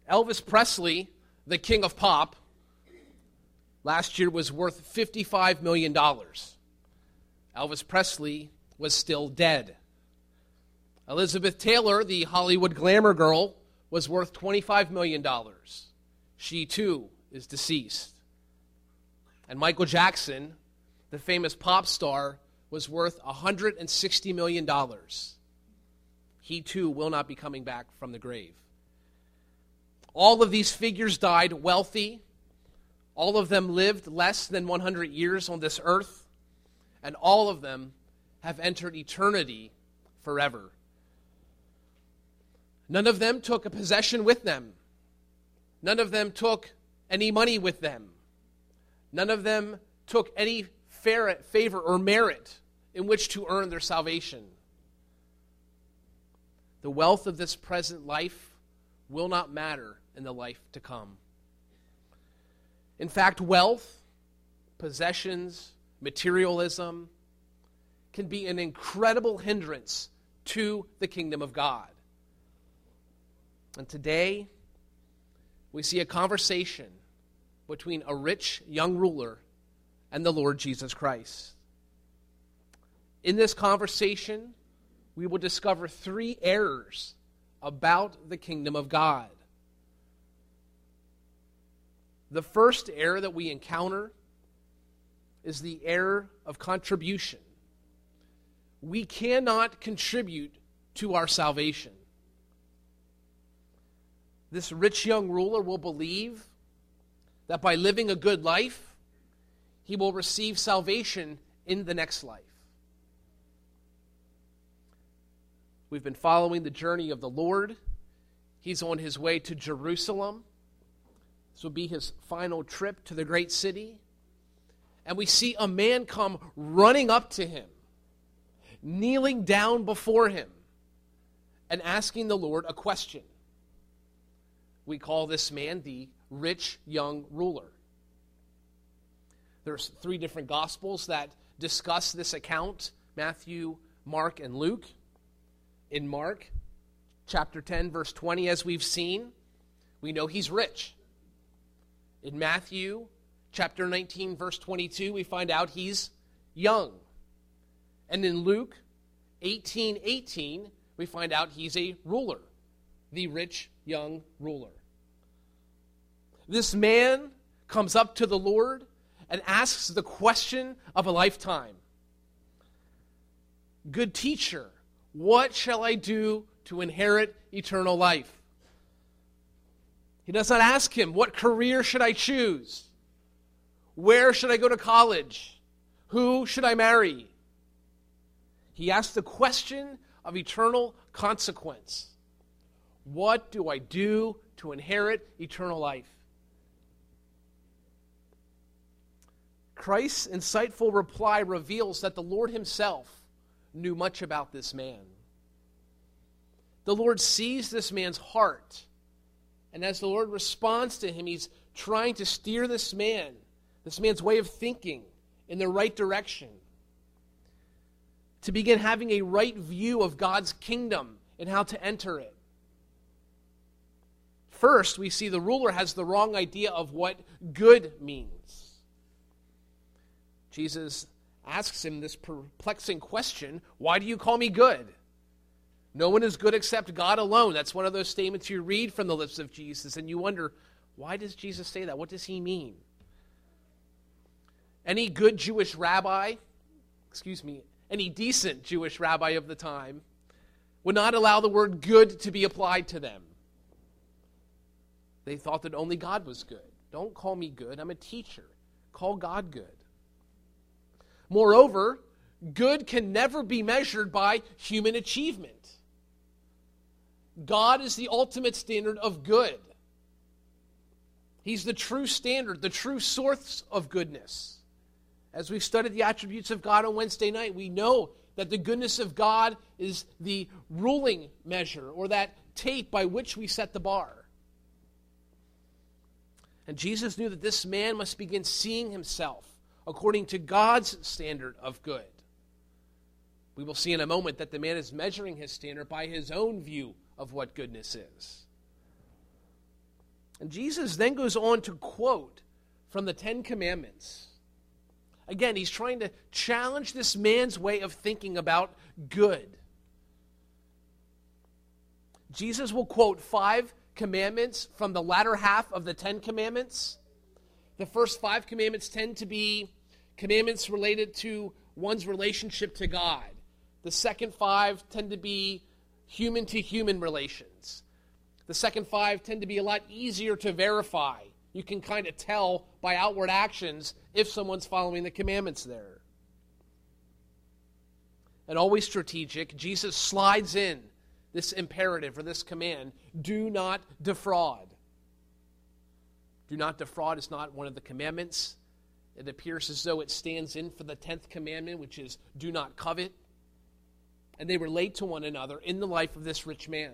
Elvis Presley, the king of pop, last year was worth $55 million. Elvis Presley was still dead. Elizabeth Taylor, the Hollywood glamour girl, was worth $25 million. She, too, is deceased. And Michael Jackson, the famous pop star, was worth $160 million. He, too, will not be coming back from the grave. All of these figures died wealthy. All of them lived less than 100 years on this earth. And all of them have entered eternity forever. None of them took a possession with them. None of them took any money with them. None of them took any favor or merit in which to earn their salvation. The wealth of this present life will not matter in the life to come. In fact, wealth, possessions, materialism can be an incredible hindrance to the kingdom of God. And today, we see a conversation between a rich young ruler and the Lord Jesus Christ. In this conversation, we will discover 3 errors about the kingdom of God. The first error that we encounter is the error of contribution. We cannot contribute to our salvation. This rich young ruler will believe that by living a good life, he will receive salvation in the next life. We've been following the journey of the Lord. He's on his way to Jerusalem. This will be his final trip to the great city. And we see a man come running up to him, kneeling down before him, and asking the Lord a question. We call this man the rich young ruler. There's 3 different Gospels that discuss this account: Matthew, Mark, and Luke. In Mark, chapter 10, verse 20, as we've seen, we know he's rich. In Matthew, chapter 19, verse 22, we find out he's young. And in Luke 18:18, we find out he's a ruler, the rich young ruler. This man comes up to the Lord and asks the question of a lifetime. Good teacher, what shall I do to inherit eternal life? He does not ask him, what career should I choose? Where should I go to college? Who should I marry? He asks the question of eternal consequence. What do I do to inherit eternal life? Christ's insightful reply reveals that the Lord himself knew much about this man. The Lord sees this man's heart, and as the Lord responds to him, he's trying to steer this man's way of thinking in the right direction, to begin having a right view of God's kingdom and how to enter it. First, we see the ruler has the wrong idea of what good means. Jesus asks him this perplexing question, why do you call me good? No one is good except God alone. That's one of those statements you read from the lips of Jesus, and you wonder, why does Jesus say that? What does he mean? Any good Jewish rabbi, any decent Jewish rabbi of the time would not allow the word good to be applied to them. They thought that only God was good. Don't call me good. I'm a teacher. Call God good. Moreover, good can never be measured by human achievement. God is the ultimate standard of good. He's the true standard, the true source of goodness. As we studied the attributes of God on Wednesday night, we know that the goodness of God is the ruling measure, or that tape by which we set the bar. And Jesus knew that this man must begin seeing himself according to God's standard of good. We will see in a moment that the man is measuring his standard by his own view of what goodness is. And Jesus then goes on to quote from the Ten Commandments. Again, he's trying to challenge this man's way of thinking about good. Jesus will quote 5 commandments from the latter half of the 10 commandments. The first 5 commandments tend to be commandments related to one's relationship to God. The second 5 tend to be human-to-human relations. The second 5 tend to be a lot easier to verify. You can kind of tell by outward actions if someone's following the commandments there. And always strategic, Jesus slides in this imperative or this command, do not defraud. Do not defraud is not one of the commandments. It appears as though it stands in for the 10th commandment, which is do not covet. And they relate to one another in the life of this rich man.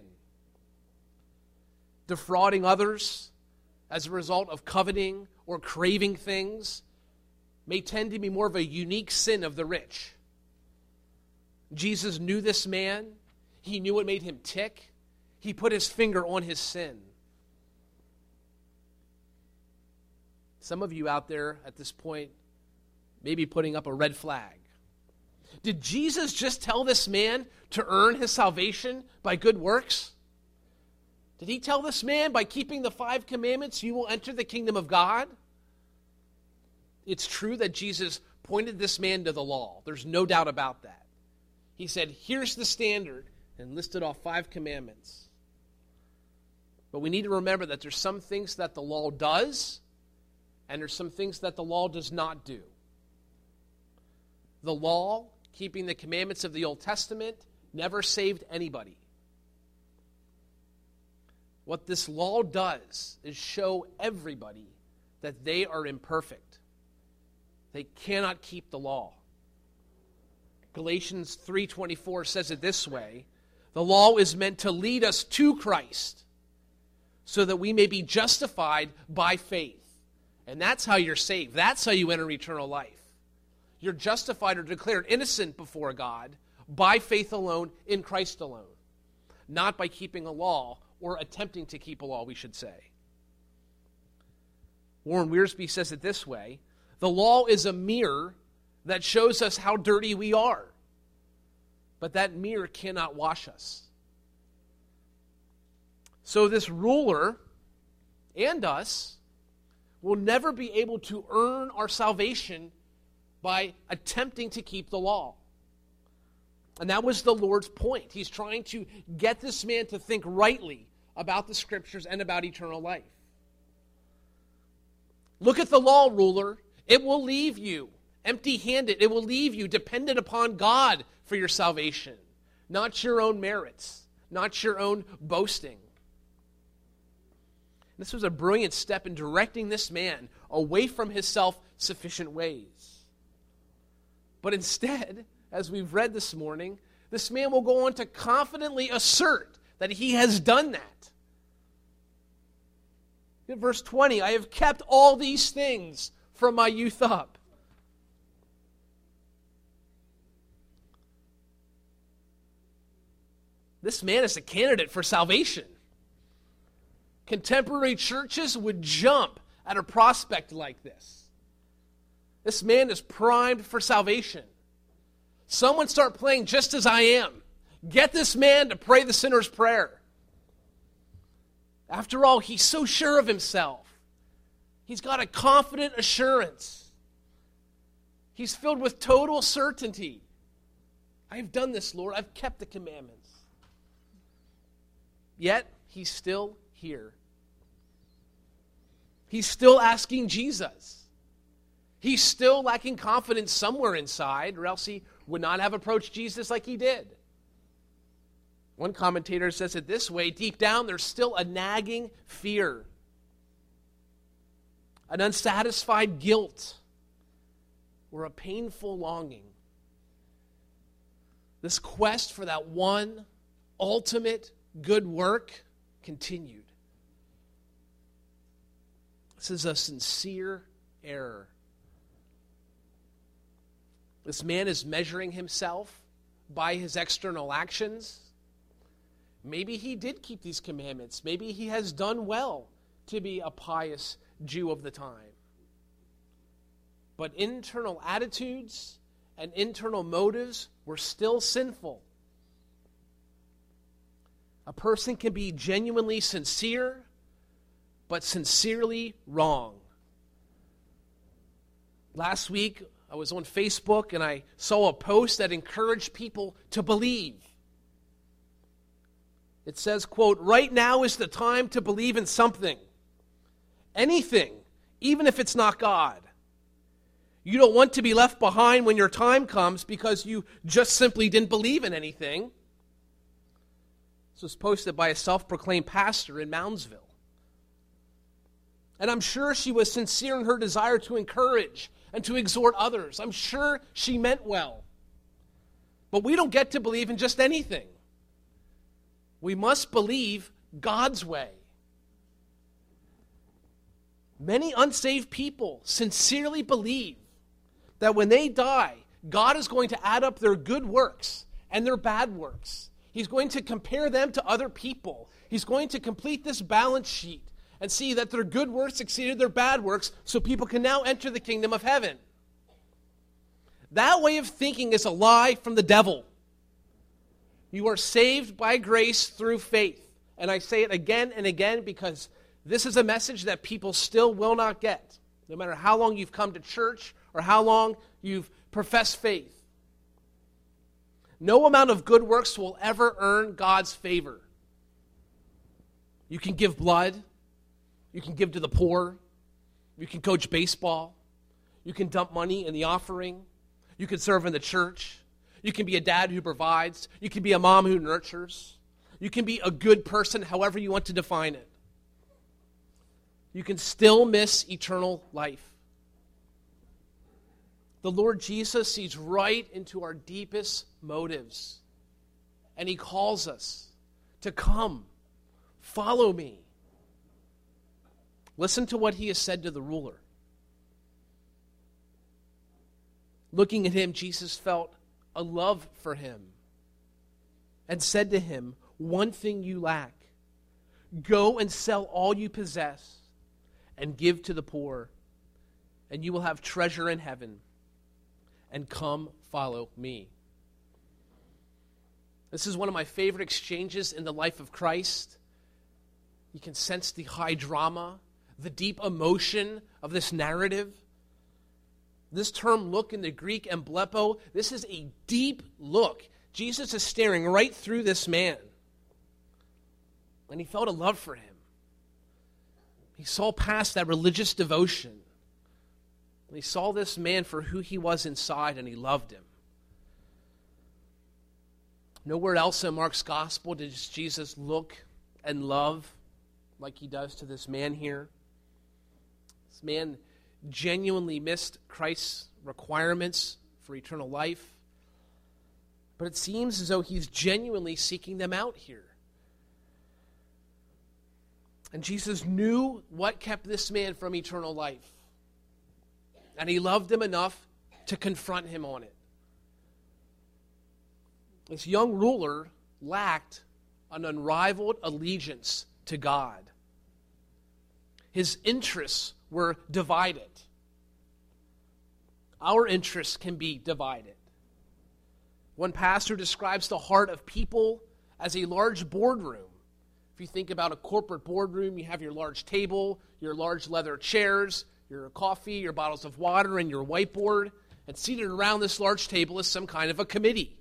Defrauding others as a result of coveting or craving things may tend to be more of a unique sin of the rich. Jesus knew this man. He knew what made him tick. He put his finger on his sin. Some of you out there at this point may be putting up a red flag. Did Jesus just tell this man to earn his salvation by good works? Did he tell this man by keeping the 5 commandments you will enter the kingdom of God? It's true that Jesus pointed this man to the law. There's no doubt about that. He said, here's the standard, and listed off 5 commandments. But we need to remember that there's some things that the law does, and there's some things that the law does not do. The law, keeping the commandments of the Old Testament, never saved anybody. What this law does is show everybody that they are imperfect. They cannot keep the law. Galatians 3:24 says it this way, the law is meant to lead us to Christ so that we may be justified by faith. And that's how you're saved. That's how you enter eternal life. You're justified or declared innocent before God by faith alone, in Christ alone. Not by keeping a law, or attempting to keep a law, we should say. Warren Wiersbe says it this way, the law is a mirror that shows us how dirty we are. But that mirror cannot wash us. So this ruler and us will never be able to earn our salvation by attempting to keep the law. And that was the Lord's point. He's trying to get this man to think rightly about the Scriptures and about eternal life. Look at the law, ruler. It will leave you empty-handed. It will leave you dependent upon God for your salvation, not your own merits, not your own boasting. This was a brilliant step in directing this man away from his self-sufficient ways. But instead, as we've read this morning, this man will go on to confidently assert that he has done that. In verse 20, I have kept all these things from my youth up. This man is a candidate for salvation. Contemporary churches would jump at a prospect like this. This man is primed for salvation. Someone start playing Just As I Am. Get this man to pray the sinner's prayer. After all, he's so sure of himself. He's got a confident assurance. He's filled with total certainty. I've done this, Lord. I've kept the commandments. Yet, he's still here. He's still asking Jesus. He's still lacking confidence somewhere inside, or else he would not have approached Jesus like he did. One commentator says it this way, deep down there's still a nagging fear, an unsatisfied guilt, or a painful longing. This quest for that one ultimate good work continued. This is a sincere error. This man is measuring himself by his external actions. Maybe he did keep these commandments. Maybe he has done well to be a pious Jew of the time. But internal attitudes and internal motives were still sinful. A person can be genuinely sincere, but sincerely wrong. Last week, I was on Facebook and I saw a post that encouraged people to believe. It says, quote, "Right now is the time to believe in something. Anything, even if it's not God. You don't want to be left behind when your time comes because you just simply didn't believe in anything." This was posted by a self-proclaimed pastor in Moundsville. And I'm sure she was sincere in her desire to encourage and to exhort others. I'm sure she meant well. But we don't get to believe in just anything. We must believe God's way. Many unsaved people sincerely believe that when they die, God is going to add up their good works and their bad works. He's going to compare them to other people. He's going to complete this balance sheet and see that their good works exceeded their bad works so people can now enter the kingdom of heaven. That way of thinking is a lie from the devil. You are saved by grace through faith. And I say it again and again because this is a message that people still will not get, no matter how long you've come to church or how long you've professed faith. No amount of good works will ever earn God's favor. You can give blood. You can give to the poor. You can coach baseball. You can dump money in the offering. You can serve in the church. You can be a dad who provides. You can be a mom who nurtures. You can be a good person, however you want to define it. You can still miss eternal life. The Lord Jesus sees right into our deepest motives. And He calls us to come, follow me. Listen to what He has said to the ruler. Looking at him, Jesus felt a love for him and said to him, "One thing you lack. Go and sell all you possess and give to the poor, and you will have treasure in heaven. And come follow me." This is one of my favorite exchanges in the life of Christ. You can sense the high drama, the deep emotion of this narrative. This term look in the Greek, emblepo, this is a deep look. Jesus is staring right through this man. And He felt a love for him. He saw past that religious devotion. And He saw this man for who he was inside, and He loved him. Nowhere else in Mark's gospel does Jesus look and love like He does to this man here. This man genuinely missed Christ's requirements for eternal life. But it seems as though He's genuinely seeking them out here. And Jesus knew what kept this man from eternal life. And He loved him enough to confront him on it. This young ruler lacked an unrivaled allegiance to God. His interests were divided. Our interests can be divided. One pastor describes the heart of people as a large boardroom. If you think about a corporate boardroom, you have your large table, your large leather chairs, your coffee, your bottles of water, and your whiteboard. And seated around this large table is some kind of a committee.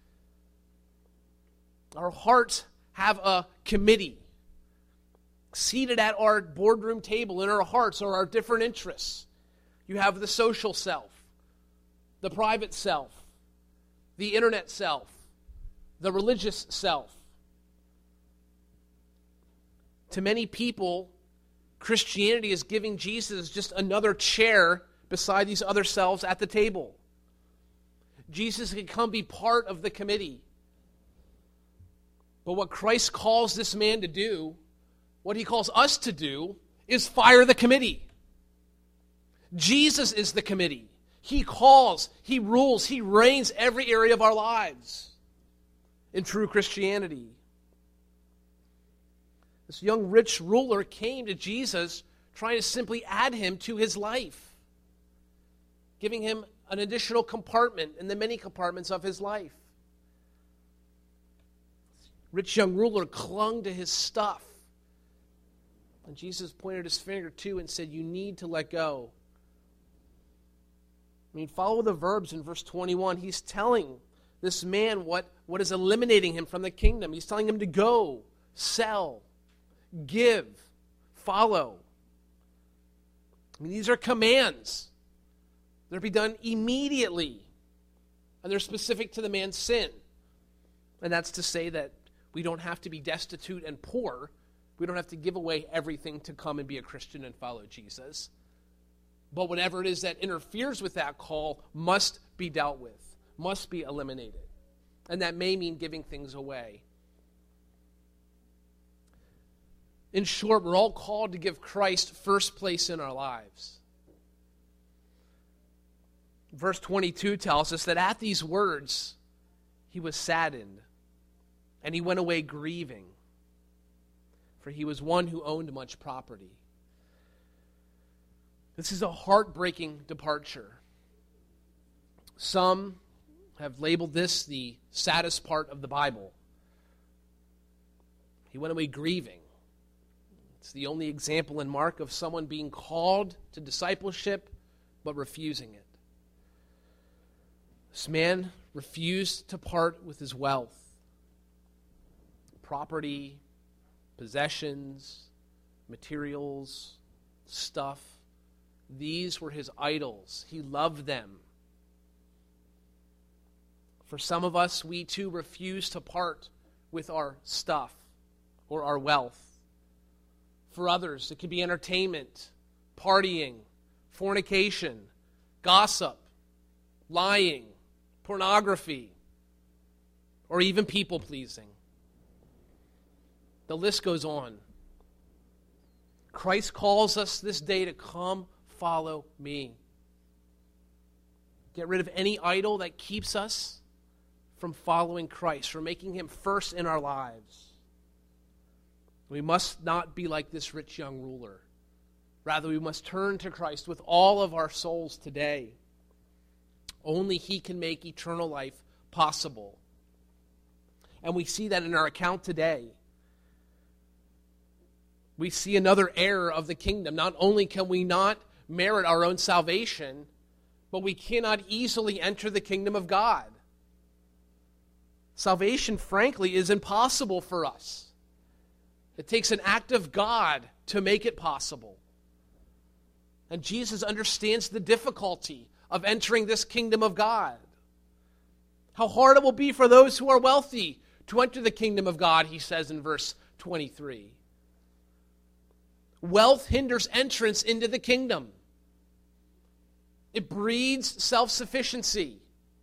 Our hearts have a committee. Seated at our boardroom table in our hearts are our different interests. You have the social self, the private self, the internet self, the religious self. To many people, Christianity is giving Jesus just another chair beside these other selves at the table. Jesus can come be part of the committee. But what Christ calls this man to do, what He calls us to do, is fire the committee. Jesus is the committee. He calls, He rules, He reigns every area of our lives in true Christianity. This young rich ruler came to Jesus trying to simply add him to his life, giving him an additional compartment in the many compartments of his life. Rich young ruler clung to his stuff. And Jesus pointed his finger to and said, you need to let go. I mean, follow the verbs in verse 21. He's telling this man what is eliminating him from the kingdom. He's telling him to go, sell, give, follow. I mean, these are commands. They're to be done immediately. And they're specific to the man's sin. And that's to say that we don't have to be destitute and poor. We don't have to give away everything to come and be a Christian and follow Jesus. But whatever it is that interferes with that call must be dealt with, must be eliminated. And that may mean giving things away. In short, we're all called to give Christ first place in our lives. Verse 22 tells us that at these words, he was saddened, and he went away grieving, for he was one who owned much property. This is a heartbreaking departure. Some have labeled this the saddest part of the Bible. He went away grieving. It's the only example in Mark of someone being called to discipleship but refusing it. This man refused to part with his wealth, property, possessions, materials, stuff. These were his idols. He loved them. For some of us, we too refuse to part with our stuff or our wealth. For others, it could be entertainment, partying, fornication, gossip, lying, pornography, or even people-pleasing. The list goes on. Christ calls us this day to come follow me. Get rid of any idol that keeps us from following Christ, from making him first in our lives. We must not be like this rich young ruler. Rather, we must turn to Christ with all of our souls today. Only he can make eternal life possible. And we see that in our account today. We see another error of the kingdom. Not only can we not merit our own salvation, but we cannot easily enter the kingdom of God. Salvation, frankly, is impossible for us. It takes an act of God to make it possible. And Jesus understands the difficulty of entering this kingdom of God. How hard it will be for those who are wealthy to enter the kingdom of God, he says in verse 23. Wealth hinders entrance into the kingdom. It breeds self-sufficiency.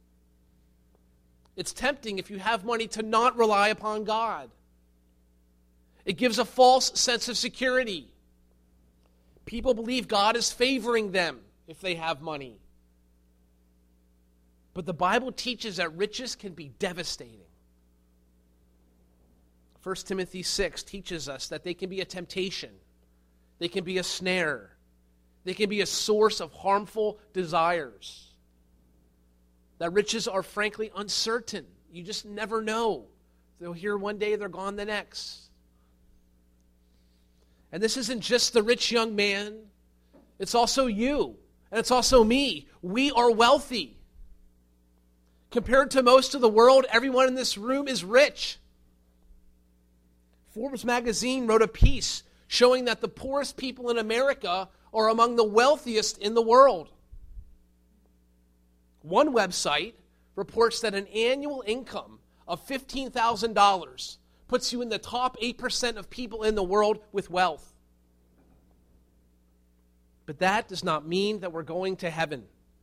It's tempting, if you have money, to not rely upon God. It gives a false sense of security. People believe God is favoring them if they have money. But the Bible teaches that riches can be devastating. 1 Timothy 6 teaches us that they can be a temptation. They can be a snare. They can be a source of harmful desires. That riches are frankly uncertain. You just never know. They're here one day, they're gone the next. And this isn't just the rich young man. It's also you. And it's also me. We are wealthy. Compared to most of the world, everyone in this room is rich. Forbes magazine wrote a piece showing that the poorest people in America are among the wealthiest in the world. One website reports that an annual income of $15,000 puts you in the top 8% of people in the world with wealth. But that does not mean that we're going to heaven.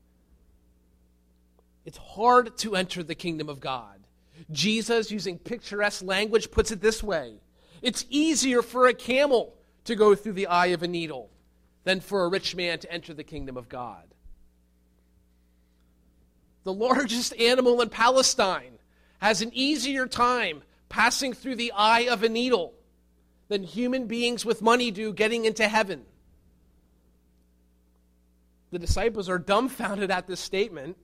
It's hard to enter the kingdom of God. Jesus, using picturesque language, puts it this way. It's easier for a camel to go through the eye of a needle than for a rich man to enter the kingdom of God. The largest animal in Palestine has an easier time passing through the eye of a needle than human beings with money do getting into heaven. The disciples are dumbfounded at this statement.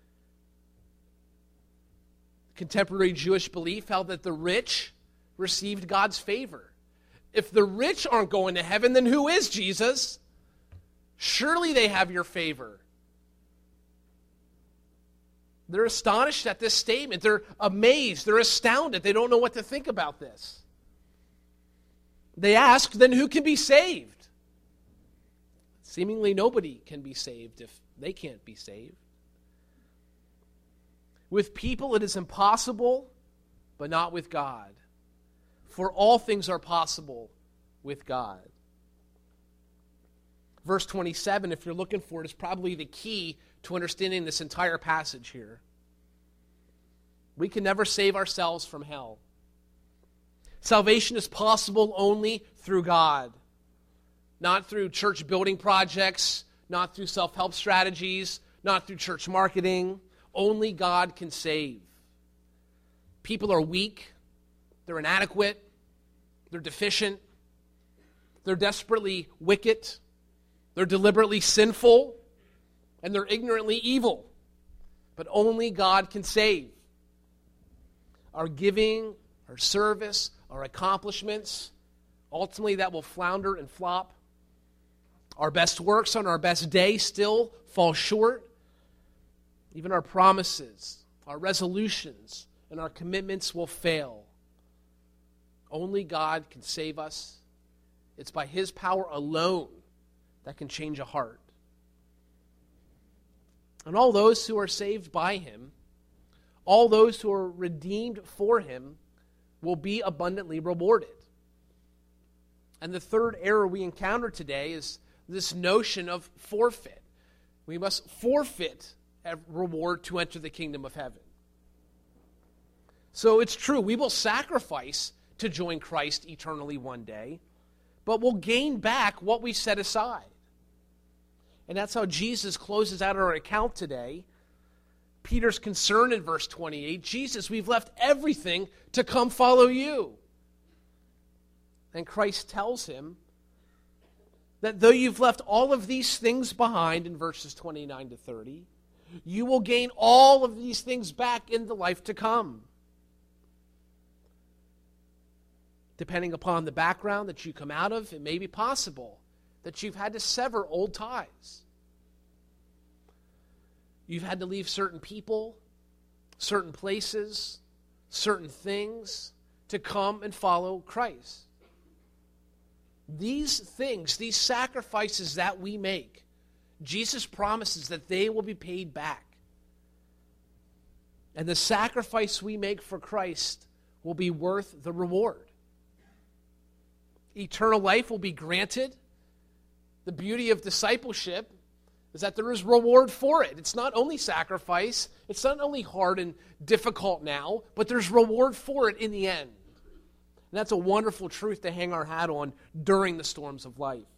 Contemporary Jewish belief held that the rich received God's favor. If the rich aren't going to heaven, then who is, Jesus? Surely they have your favor. They're astonished at this statement. They're amazed. They're astounded. They don't know what to think about this. They ask, then who can be saved? Seemingly nobody can be saved if they can't be saved. With people it is impossible, but not with God. For all things are possible with God. Verse 27, if you're looking for it, is probably the key to understanding this entire passage here. We can never save ourselves from hell. Salvation is possible only through God. Not through church building projects, not through self-help strategies, not through church marketing. Only God can save. People are weak, they're inadequate, they're deficient, they're desperately wicked, they're deliberately sinful, and they're ignorantly evil. But only God can save. Our giving, our service, our accomplishments, ultimately that will flounder and flop. Our best works on our best day still fall short. Even our promises, our resolutions, and our commitments will fail. Only God can save us. It's by His power alone that can change a heart. And all those who are saved by Him, all those who are redeemed for Him, will be abundantly rewarded. And the third error we encounter today is this notion of forfeit. We must forfeit a reward to enter the kingdom of heaven. So it's true, we will sacrifice to join Christ eternally one day, but we'll gain back what we set aside. And that's how Jesus closes out our account today. Peter's concern in verse 28, Jesus, we've left everything to come follow you. And Christ tells him that though you've left all of these things behind in verses 29 to 30, you will gain all of these things back in the life to come. Depending upon the background that you come out of, it may be possible that you've had to sever old ties. You've had to leave certain people, certain places, certain things to come and follow Christ. These things, these sacrifices that we make, Jesus promises that they will be paid back. And the sacrifice we make for Christ will be worth the reward. Eternal life will be granted. The beauty of discipleship is that there is reward for it. It's not only sacrifice, it's not only hard and difficult now, but there's reward for it in the end. And that's a wonderful truth to hang our hat on during the storms of life.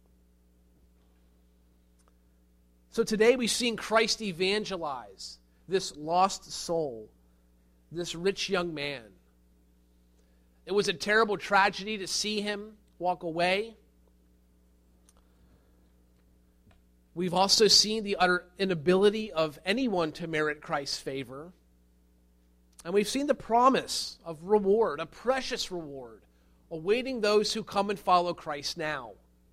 So today we've seen Christ evangelize this lost soul, this rich young man. It was a terrible tragedy to see him walk away. We've also seen the utter inability of anyone to merit Christ's favor. And we've seen the promise of reward, a precious reward, awaiting those who come and follow Christ now.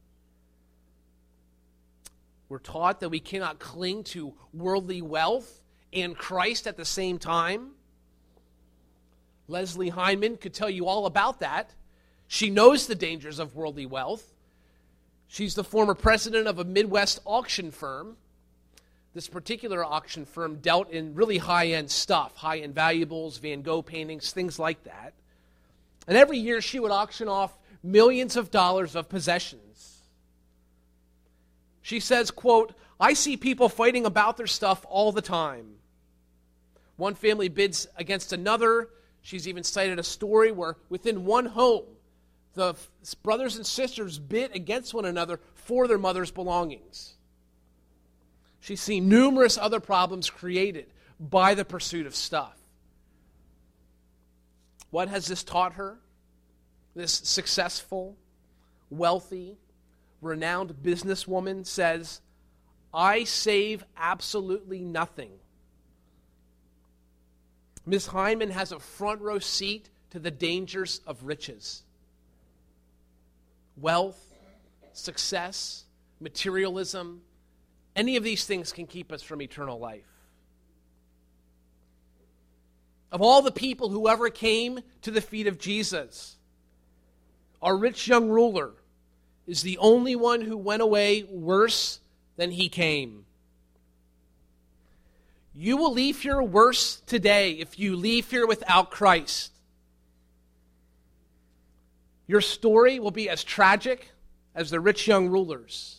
We're taught that we cannot cling to worldly wealth and Christ at the same time. Leslie Hyman could tell you all about that. She knows the dangers of worldly wealth. She's the former president of a Midwest auction firm. This particular auction firm dealt in really high-end stuff, high-end valuables, Van Gogh paintings, things like that. And every year she would auction off millions of dollars of possessions. She says, quote, "I see people fighting about their stuff all the time. One family bids against another. She's even cited a story where within one home, the brothers and sisters bid against one another for their mother's belongings. She's seen numerous other problems created by the pursuit of stuff. What has this taught her? this successful, wealthy, renowned businesswoman says, I save absolutely nothing. Ms. Hyndman has a front row seat to the dangers of riches. Wealth, success, materialism, any of these things can keep us from eternal life. Of all the people who ever came to the feet of Jesus, our rich young ruler is the only one who went away worse than he came. You will leave here worse today if you leave here without Christ. Your story will be as tragic as the rich young ruler's.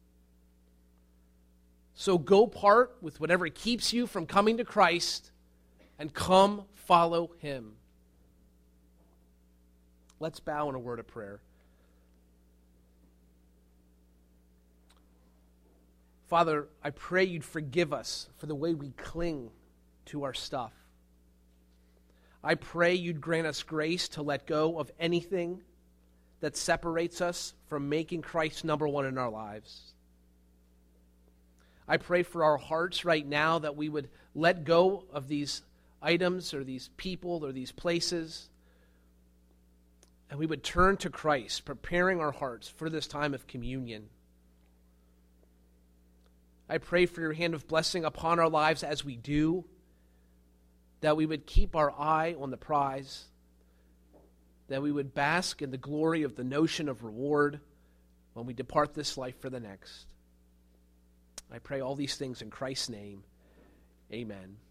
So go part with whatever keeps you from coming to Christ and come follow him. Let's bow in a word of prayer. Father, I pray you'd forgive us for the way we cling to our stuff. I pray you'd grant us grace to let go of anything that separates us from making Christ number one in our lives. I pray for our hearts right now that we would let go of these items or these people or these places, and we would turn to Christ, preparing our hearts for this time of communion. I pray for your hand of blessing upon our lives as we do, that we would keep our eye on the prize, that we would bask in the glory of the notion of reward when we depart this life for the next. I pray all these things in Christ's name. Amen.